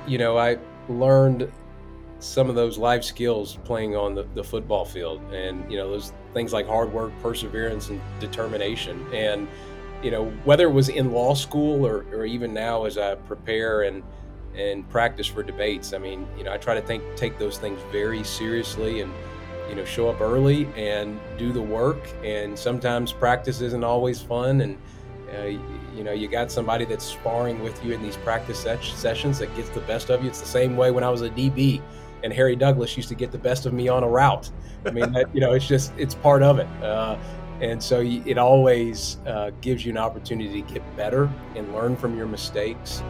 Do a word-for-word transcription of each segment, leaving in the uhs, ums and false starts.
you know, I learned some of those life skills playing on the, the football field, and you know those things like hard work, perseverance, and determination. And you know, whether it was in law school or, or even now as I prepare and and practice for debates, I mean, you know, I try to think take those things very seriously, and you know, show up early and do the work. And sometimes practice isn't always fun, and uh, you know, you got somebody that's sparring with you in these practice ses- sessions that gets the best of you. It's the same way when I was a D B and Harry Douglas used to get the best of me on a route. I mean, that, you know, it's just, it's part of it. Uh, and so you, it always uh, gives you an opportunity to get better and learn from your mistakes.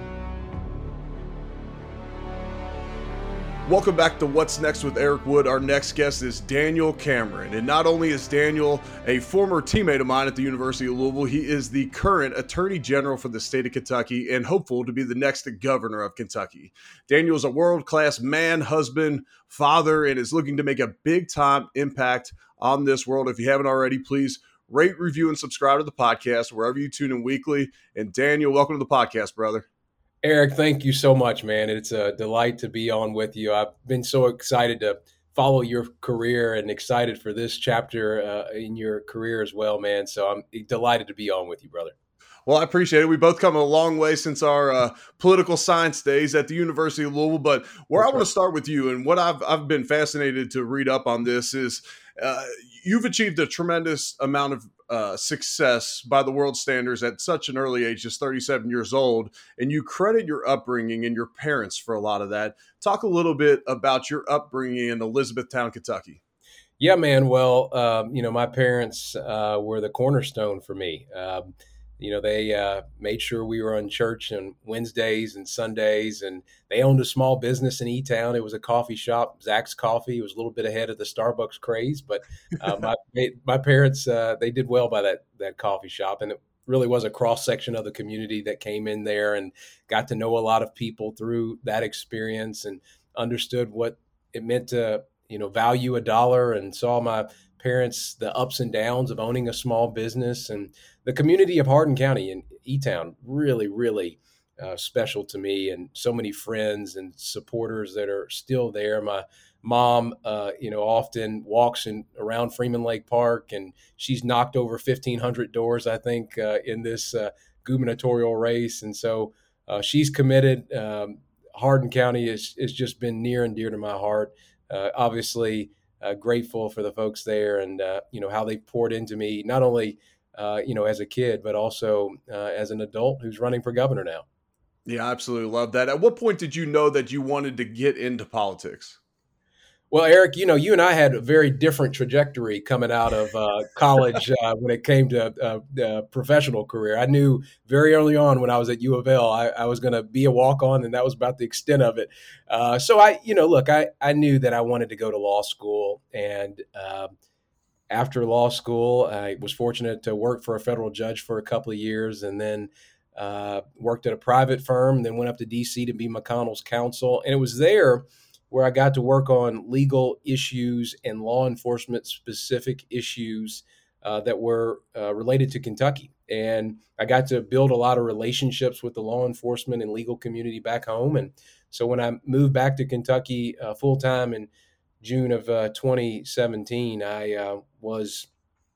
Welcome back to What's Next with Eric Wood. Our next guest is Daniel Cameron. And not only is Daniel a former teammate of mine at the University of Louisville, he is the current Attorney General for the state of Kentucky and hopeful to be the next governor of Kentucky. Daniel is a world-class man, husband, father, and is looking to make a big-time impact on this world. If you haven't already, please rate, review, and subscribe to the podcast wherever you tune in weekly. And Daniel, welcome to the podcast, brother. Eric, thank you so much, man. It's a delight to be on with you. I've been so excited to follow your career and excited for this chapter uh, in your career as well, man. So I'm delighted to be on with you, brother. Well, I appreciate it. We both come a long way since our uh, political science days at the University of Louisville. But where That's I want right. to start with you, and what I've I've been fascinated to read up on this is uh, you've achieved a tremendous amount of uh, success by the world standards at such an early age, just thirty-seven years old, and you credit your upbringing and your parents for a lot of that. Talk a little bit about your upbringing in Elizabethtown, Kentucky. Yeah, man. Well, um, you know, my parents uh, were the cornerstone for me. Um, You know, they uh, made sure we were on church on Wednesdays and Sundays, and they owned a small business in E-Town. It was a coffee shop, Zach's Coffee. It was a little bit ahead of the Starbucks craze, but uh, my my parents, uh, they did well by that that coffee shop, and it really was a cross-section of the community that came in there and got to know a lot of people through that experience and understood what it meant to, you know, value a dollar, and saw my parents, the ups and downs of owning a small business. And the community of Hardin County and E-Town really, really uh, special to me, and so many friends and supporters that are still there. My mom, uh, you know, often walks in around Freeman Lake Park, and she's knocked over fifteen hundred doors, I think, uh, in this uh, gubernatorial race. And so uh, she's committed. Um, Hardin County has, has just been near and dear to my heart. Uh, obviously, Uh, grateful for the folks there, and uh, you know how they poured into me, not only uh, you know as a kid, but also uh, as an adult who's running for governor now. Yeah, I absolutely love that. At what point did you know that you wanted to get into politics? Well, Eric, you know, you and I had a very different trajectory coming out of uh, college uh, when it came to uh, uh, professional career. I knew very early on when I was at U of L, I, I was going to be a walk-on, and that was about the extent of it. Uh, so I, you know, look, I, I knew that I wanted to go to law school, and uh, after law school, I was fortunate to work for a federal judge for a couple of years, and then uh, worked at a private firm, and then went up to D C to be McConnell's counsel. And it was there where I got to work on legal issues and law enforcement specific issues uh, that were uh, related to Kentucky. And I got to build a lot of relationships with the law enforcement and legal community back home. And so when I moved back to Kentucky uh, full time in June of uh, twenty seventeen, I uh, was,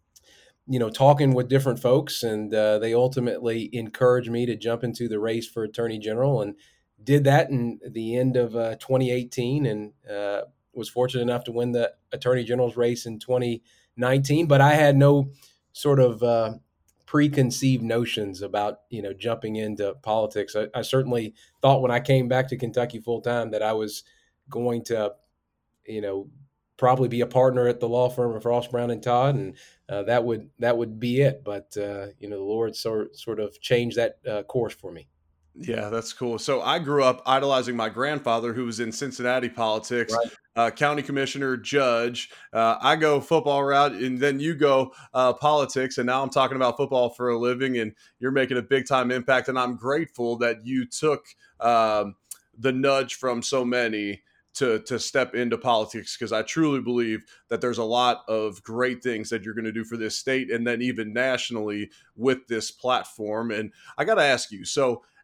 you know, talking with different folks, and uh, they ultimately encouraged me to jump into the race for Attorney General, and did that in the end of uh, twenty eighteen, and uh, was fortunate enough to win the Attorney General's race in twenty nineteen. But I had no sort of uh, preconceived notions about, you know, jumping into politics. I, I certainly thought when I came back to Kentucky full time that I was going to, you know, probably be a partner at the law firm of Frost, Brown and Todd, and uh, that would that would be it. But uh, you know, the Lord sort sort of changed that uh, course for me. Yeah, that's cool. So I grew up idolizing my grandfather, who was in Cincinnati politics, Right. uh, county commissioner, judge. Uh, I go football route, and then you go uh, politics. And now I'm talking about football for a living, and you're making a big time impact. And I'm grateful that you took um, the nudge from so many to to step into politics, because I truly believe that there's a lot of great things that you're going to do for this state, and then even nationally with this platform. And I got to ask you, so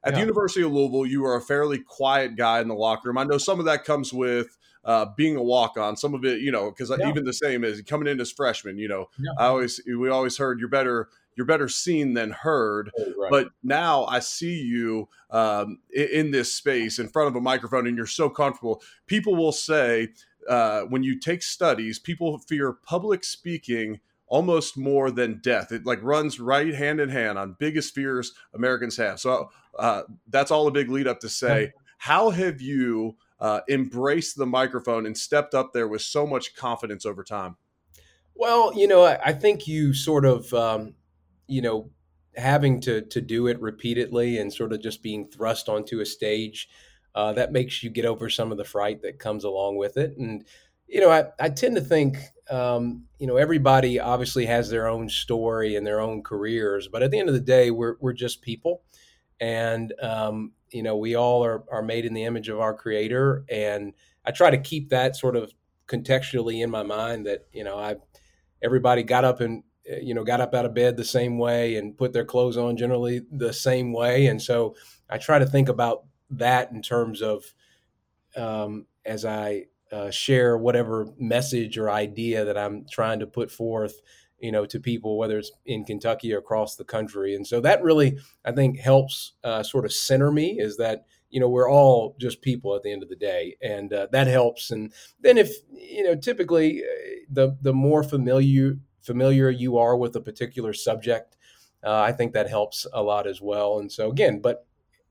At Yeah. the University of Louisville, you are a fairly quiet guy in the locker room. I know some of that comes with uh, being a walk-on. Some of it, you know, because Yeah. even the same as coming in as freshmen, you know, Yeah. I always we always heard you're better you're better seen than heard. Right. But now I see you um, in, in this space in front of a microphone, and you're so comfortable. People will say uh, when you take studies, people fear public speaking almost more than death. It like runs right hand in hand on biggest fears Americans have. So uh, that's all a big lead up to say, Yeah. how have you uh, embraced the microphone and stepped up there with so much confidence over time? Well, you know, I, I think you sort of, um, you know, having to to do it repeatedly and sort of just being thrust onto a stage, uh, that makes you get over some of the fright that comes along with it. And you know, I, I tend to think, um, you know, everybody obviously has their own story and their own careers, but at the end of the day, we're we're just people, and um, you know, we all are are made in the image of our Creator, and I try to keep that sort of contextually in my mind that you know I everybody got up and uh, you know got up out of bed the same way and put their clothes on generally the same way, and so I try to think about that in terms of um, as I uh, share whatever message or idea that I'm trying to put forth, you know, to people, whether it's in Kentucky or across the country. And so that really, I think, helps uh, sort of center me. Is that you know we're all just people at the end of the day, and uh, that helps. And then if you know, typically, uh, the the more familiar familiar you are with a particular subject, uh, I think that helps a lot as well. And so again, but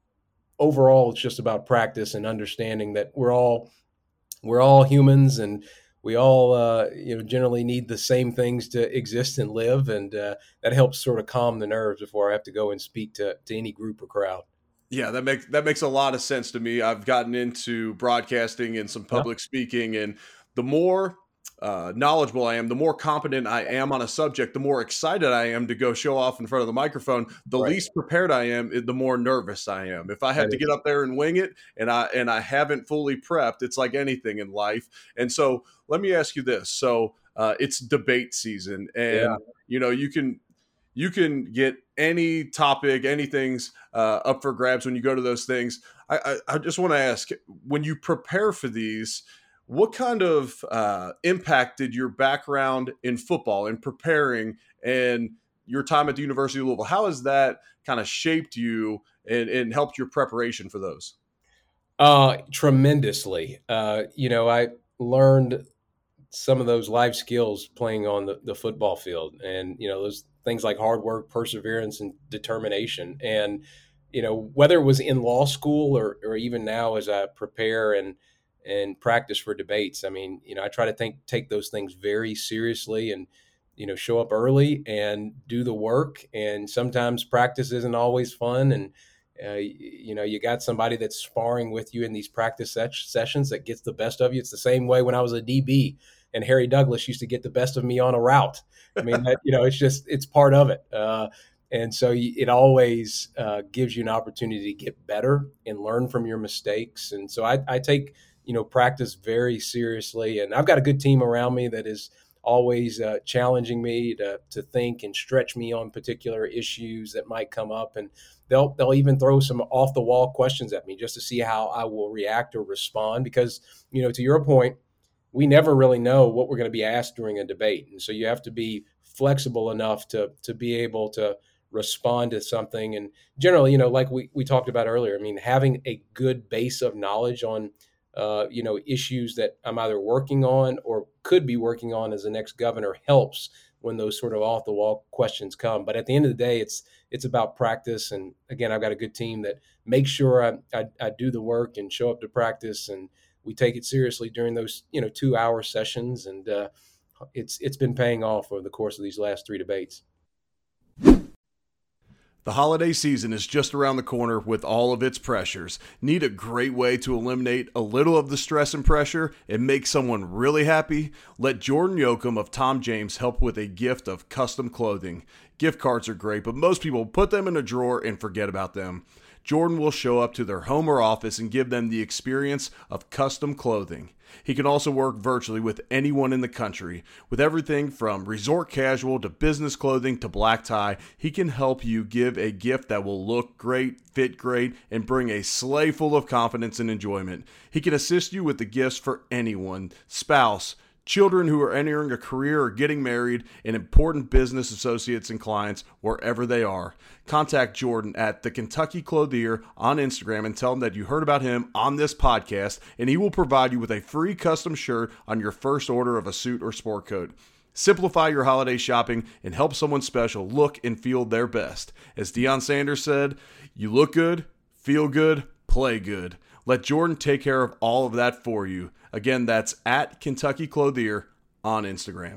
overall, it's just about practice and understanding that we're all we're all humans, and we all uh, you know generally need the same things to exist and live, and uh, that helps sort of calm the nerves before I have to go and speak to to any group or crowd. Yeah, that makes that makes a lot of sense to me. I've gotten into broadcasting and some Yeah, public speaking, and the more uh, knowledgeable I am, the more competent I am on a subject, the more excited I am to go show off in front of the microphone. The right. least prepared I am, eh, the more nervous I am. If I have That to is, get up there and wing it, and I and I haven't fully prepped, it's like anything in life. And so, let me ask you this: so uh, it's debate season, yeah. and you know you can you can get any topic, anything's uh, up for grabs when you go to those things. I, I, I just want to ask, when you prepare for these, what kind of uh, impact did your background in football and preparing and your time at the University of Louisville, how has that kind of shaped you and, and helped your preparation for those? Uh, tremendously. Uh, you know, I learned some of those life skills playing on the, the football field, and you know those things like hard work, perseverance, and determination. And you know whether it was in law school or, or even now as I prepare and and practice for debates, I mean, you know, I try to think take those things very seriously, and you know show up early and do the work. And sometimes practice isn't always fun, and uh, you know, you got somebody that's sparring with you in these practice ses- sessions that gets the best of you. It's the same way when I was a D B and Harry Douglas used to get the best of me on a route. I mean, that, you know, it's just, it's part of it. Uh, and so it always uh, gives you an opportunity to get better and learn from your mistakes. And so I, I take, you know, practice very seriously. And I've got a good team around me that is always uh, challenging me to, to think and stretch me on particular issues that might come up. And they'll, they'll even throw some off the wall questions at me just to see how I will react or respond. Because, you know, to your point, we never really know what we're going to be asked during a debate. And so you have to be flexible enough to to be able to respond to something. And generally, you know, like we, we talked about earlier, I mean, having a good base of knowledge on, uh, you know, issues that I'm either working on or could be working on as the next governor helps when those sort of off the wall questions come. But at the end of the day, it's it's about practice. And again, I've got a good team that makes sure I, I, I do the work and show up to practice, and we take it seriously during those, you know, two hour sessions. And uh, it's it's been paying off over the course of these last three debates. The holiday season is just around the corner with all of its pressures. Need a great way to eliminate a little of the stress and pressure and make someone really happy? Let Jordan Yoakum of Tom James help with a gift of custom clothing. Gift cards are great, but most people put them in a drawer and forget about them. Jordan will show up to their home or office and give them the experience of custom clothing. He can also work virtually with anyone in the country. With everything from resort casual to business clothing to black tie, he can help you give a gift that will look great, fit great, and bring a sleigh full of confidence and enjoyment. He can assist you with the gifts for anyone, spouse, children who are entering a career or getting married, and important business associates and clients wherever they are. Contact Jordan at the Kentucky Clothier on Instagram and tell him that you heard about him on this podcast, and he will provide you with a free custom shirt on your first order of a suit or sport coat. Simplify your holiday shopping and help someone special look and feel their best. As Deion Sanders said, you look good, feel good, play good. Let Jordan take care of all of that for you. Again, that's at Kentucky Clothier on Instagram.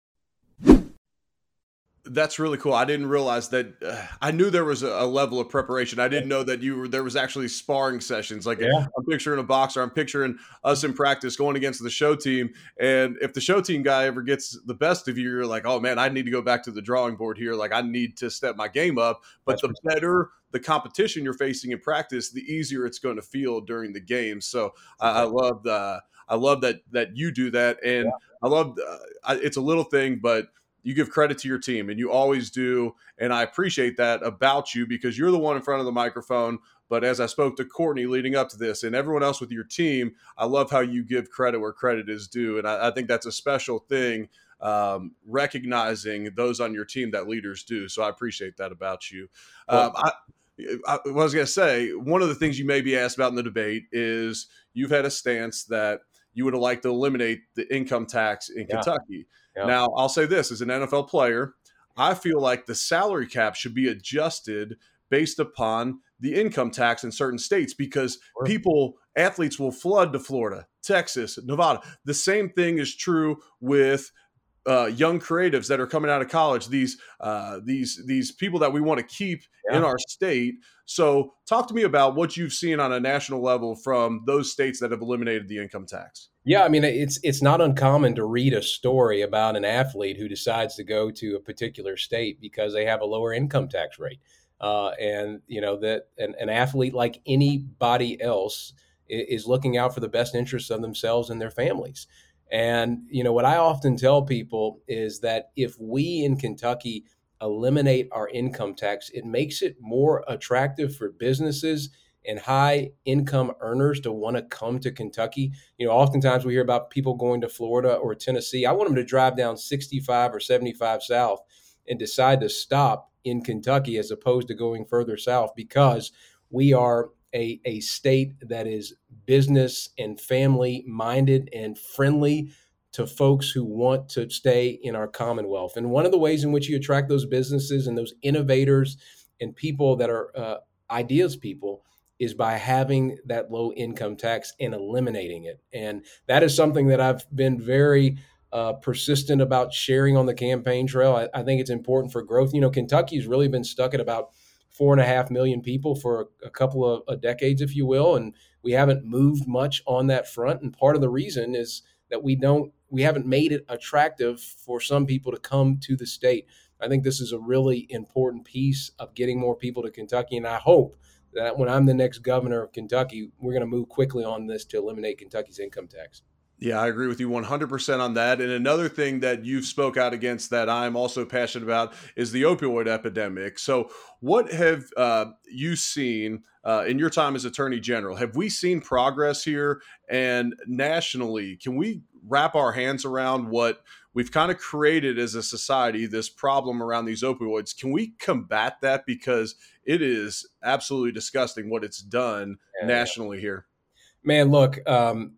That's really cool. I didn't realize that. Uh, I knew there was a, a level of preparation. I didn't know that you were there was actually sparring sessions. Like yeah. I'm picturing a boxer. I'm picturing us in practice going against the show team. And if the show team guy ever gets the best of you, you're like, oh man, I need to go back to the drawing board here. Like I need to step my game up. But That's the better the competition you're facing in practice, the easier it's going to feel during the game. So I, I love the. I love that that you do that, and yeah. I love uh, it's a little thing, but you give credit to your team, and you always do, and I appreciate that about you because you're the one in front of the microphone. But as I spoke to Courtney leading up to this, and everyone else with your team, I love how you give credit where credit is due, and I, I think that's a special thing, um, recognizing those on your team that leaders do. So I appreciate that about you. Well, um, I, I, I was going to say one of the things you may be asked about in the debate is you've had a stance that you would have liked to eliminate the income tax in yeah. Kentucky. Yeah. Now, I'll say this, as an N F L player, I feel like the salary cap should be adjusted based upon the income tax in certain states because sure. people, athletes will flood to Florida, Texas, Nevada. The same thing is true with uh, young creatives that are coming out of college, these uh, these these people that we want to keep yeah. in our state. So talk to me about what you've seen on a national level from those states that have eliminated the income tax. Yeah, I mean, it's it's not uncommon to read a story about an athlete who decides to go to a particular state because they have a lower income tax rate. Uh, and, you know, that an, an athlete like anybody else is looking out for the best interests of themselves and their families. And, you know, what I often tell people is that if we in Kentucky eliminate our income tax, it makes it more attractive for businesses and high income earners to want to come to Kentucky. You know, oftentimes we hear about people going to Florida or Tennessee. I want them to drive down sixty-five or seventy-five south and decide to stop in Kentucky as opposed to going further south because we are a, a state that is business and family minded and friendly to folks who want to stay in our Commonwealth. And one of the ways in which you attract those businesses and those innovators and people that are uh, ideas people is by having that low income tax and eliminating it. And that is something that I've been very uh, persistent about sharing on the campaign trail. I, I think it's important for growth. You know, Kentucky's really been stuck at about four and a half million people for a, a couple of uh, decades, if you will. And we haven't moved much on that front. And part of the reason is that we don't, we haven't made it attractive for some people to come to the state. I think this is a really important piece of getting more people to Kentucky. And I hope that when I'm the next governor of Kentucky, we're going to move quickly on this to eliminate Kentucky's income tax. Yeah, I agree with you one hundred percent on that. And another thing that you've spoke out against that I'm also passionate about is the opioid epidemic. So what have uh, you seen uh, in your time as Attorney General? Have we seen progress here? And nationally, can we wrap our hands around what we've kind of created as a society, this problem around these opioids? Can we combat that? Because it is absolutely disgusting what it's done yeah. nationally here. Man, look, um,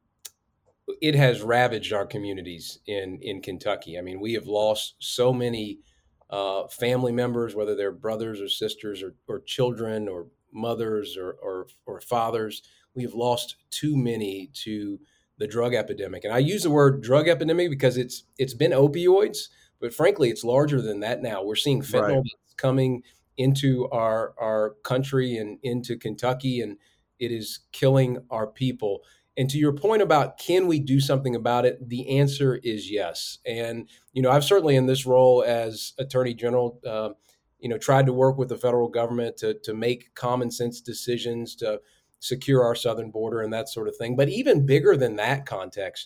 it has ravaged our communities in, in Kentucky. I mean, we have lost so many uh, family members, whether they're brothers or sisters or, or children or mothers or, or, or fathers. We have lost too many to the drug epidemic. And I use the word drug epidemic because it's it's been opioids, but frankly, it's larger than that now. We're seeing fentanyl right. coming into our, our country and into Kentucky, and it is killing our people. And to your point about can we do something about it, the answer is yes. And, you know, I've certainly in this role as Attorney General, uh, you know, tried to work with the federal government to to make common sense decisions to secure our southern border and that sort of thing. But even bigger than that context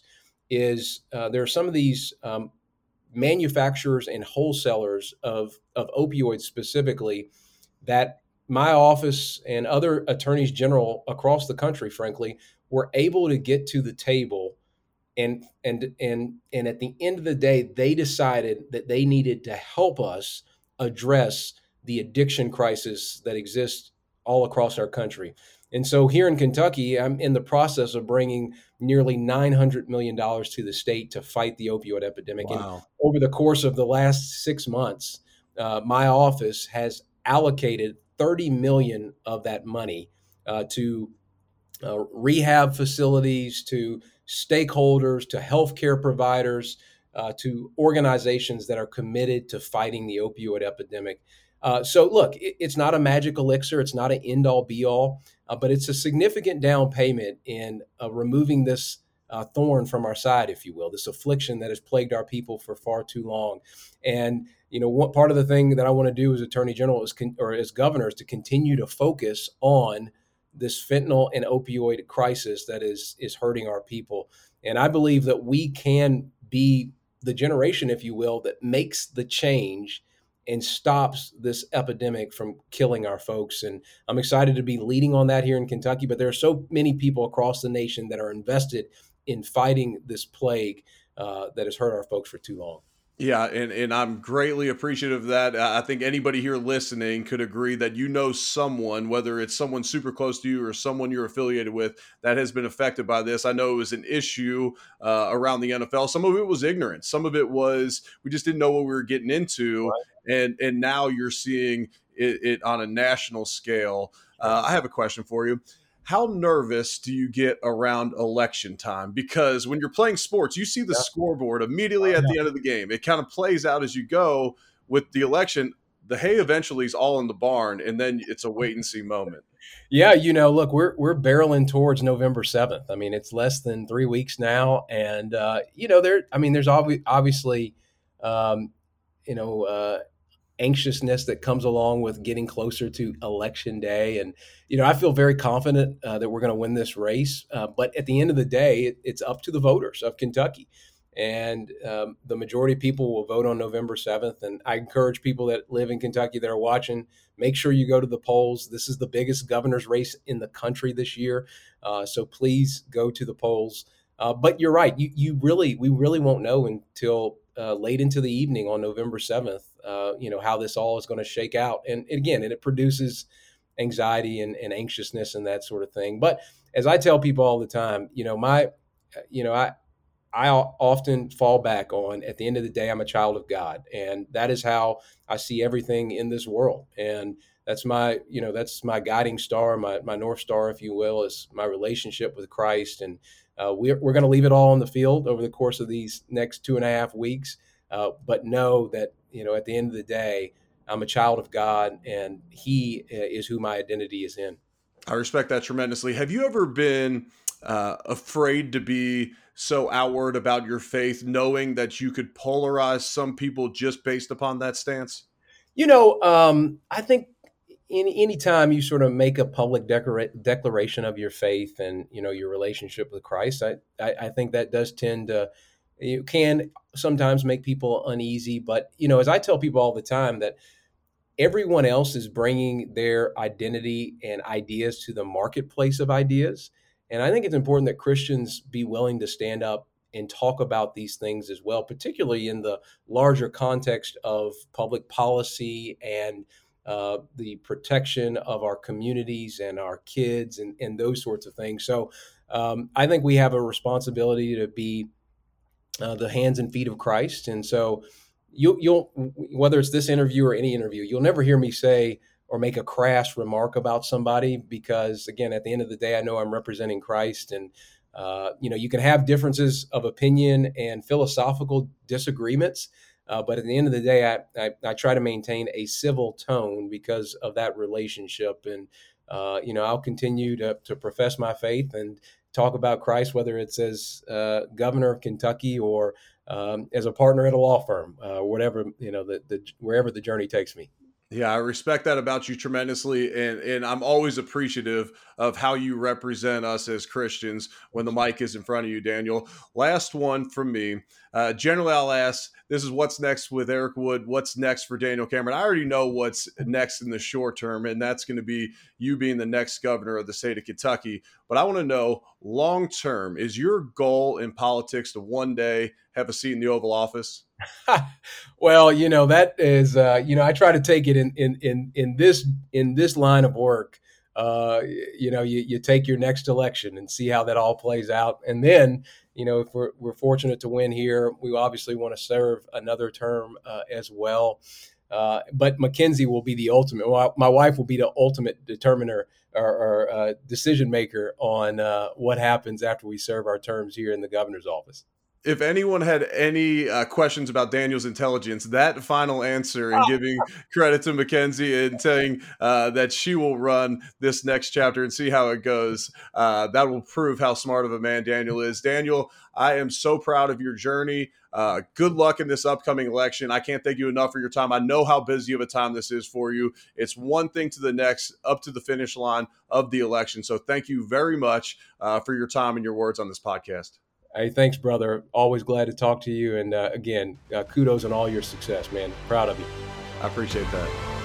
is uh, there are some of these um, manufacturers and wholesalers of of opioids specifically that my office and other attorneys general across the country, frankly, were able to get to the table. And and and and at the end of the day, they decided that they needed to help us address the addiction crisis that exists all across our country. And so here in Kentucky, I'm in the process of bringing nearly nine hundred million dollars to the state to fight the opioid epidemic. And Wow. over the course of the last six months, uh, my office has allocated thirty million dollars of that money uh, to uh, rehab facilities, to stakeholders, to healthcare providers, uh, to organizations that are committed to fighting the opioid epidemic. Uh, so, look, it, it's not a magic elixir, it's not an end all be all, uh, but it's a significant down payment in uh, removing this uh, thorn from our side, if you will, this affliction that has plagued our people for far too long. And you know, what part of the thing that I want to do as Attorney General is con- or as governor is to continue to focus on this fentanyl and opioid crisis that is is hurting our people. And I believe that we can be the generation, if you will, that makes the change and stops this epidemic from killing our folks. And I'm excited to be leading on that here in Kentucky, but there are so many people across the nation that are invested in fighting this plague uh, that has hurt our folks for too long. Yeah, and, and I'm greatly appreciative of that. I think anybody here listening could agree that you know someone, whether it's someone super close to you or someone you're affiliated with, that has been affected by this. I know it was an issue uh, around the N F L. Some of it was ignorance. Some of it was we just didn't know what we were getting into. Right. And, and now you're seeing it, it on a national scale. Uh, I have a question for you. How nervous do you get around election time? Because when you're playing sports, you see the Yeah. scoreboard immediately at the end of the game. It kind of plays out as you go. With the election, the hay eventually is all in the barn, and then it's a wait and see moment. Yeah, you know, look, we're we're barreling towards November seventh. I mean, it's less than three weeks now, and uh, you know, there. I mean, there's obvi- obviously, um, you know, uh, anxiousness that comes along with getting closer to election day. And, you know, I feel very confident uh, that we're going to win this race. Uh, but at the end of the day, it, it's up to the voters of Kentucky. And um, the majority of people will vote on November seventh. And I encourage people that live in Kentucky that are watching, make sure you go to the polls. This is the biggest governor's race in the country this year. Uh, so please go to the polls. Uh, but you're right. You, you really, we really won't know until uh, late into the evening on November seventh, uh, you know, how this all is going to shake out. And, and again, and it produces anxiety and, and anxiousness and that sort of thing. But as I tell people all the time, you know, my, you know, I, I often fall back on, at the end of the day, I'm a child of God. And that is how I see everything in this world. And that's my, you know, that's my guiding star, my, my North Star, if you will, is my relationship with Christ. And uh, we're, we're going to leave it all on the field over the course of these next two and a half weeks. Uh, but know that, you know, at the end of the day, I'm a child of God, and He is who my identity is in. I respect that tremendously. Have you ever been uh, afraid to be so outward about your faith, knowing that you could polarize some people just based upon that stance? You know, um, I think any anytime you sort of make a public declara- declaration of your faith and, you know, your relationship with Christ, I, I, I think that does tend to, you can sometimes make people uneasy. But, you know, as I tell people all the time, that everyone else is bringing their identity and ideas to the marketplace of ideas. And I think it's important that Christians be willing to stand up and talk about these things as well, particularly in the larger context of public policy and uh, the protection of our communities and our kids and, and those sorts of things. So um, I think we have a responsibility to be uh, the hands and feet of Christ. And so you'll, you'll, whether it's this interview or any interview, you'll never hear me say or make a crass remark about somebody, because again, at the end of the day, I know I'm representing Christ. And, uh, you know, you can have differences of opinion and philosophical disagreements. Uh, but at the end of the day, I, I, I try to maintain a civil tone because of that relationship. And, uh, you know, I'll continue to, to profess my faith and talk about Christ, whether it's as uh, governor of Kentucky or um, as a partner at a law firm, uh, whatever, you know, the, the, wherever the journey takes me. Yeah, I respect that about you tremendously, and and I'm always appreciative of how you represent us as Christians when the mic is in front of you, Daniel. Last one from me. Uh, generally, I'll ask, this is what's next with Eric Wood. What's next for Daniel Cameron? I already know what's next in the short term, and that's going to be you being the next governor of the state of Kentucky. But I want to know, long term, is your goal in politics to one day have a seat in the Oval Office? Well, you know, that is, uh, you know, I try to take it in in in in this in this line of work. Uh, you know, you, you take your next election and see how that all plays out, and then, you know, if we're we're fortunate to win here, we obviously want to serve another term uh, as well. Uh, but Mackenzie will be the ultimate. Well, my wife will be the ultimate determiner or, or uh, decision maker on uh, what happens after we serve our terms here in the governor's office. If anyone had any uh, questions about Daniel's intelligence, that final answer and giving credit to Mackenzie and saying uh, that she will run this next chapter and see how it goes, uh, that will prove how smart of a man Daniel is. Daniel, I am so proud of your journey. Uh, good luck in this upcoming election. I can't thank you enough for your time. I know how busy of a time this is for you. It's one thing to the next, up to the finish line of the election. So thank you very much uh, for your time and your words on this podcast. Hey, thanks, brother. Always glad to talk to you. And uh, again, uh, kudos on all your success, man. Proud of you. I appreciate that.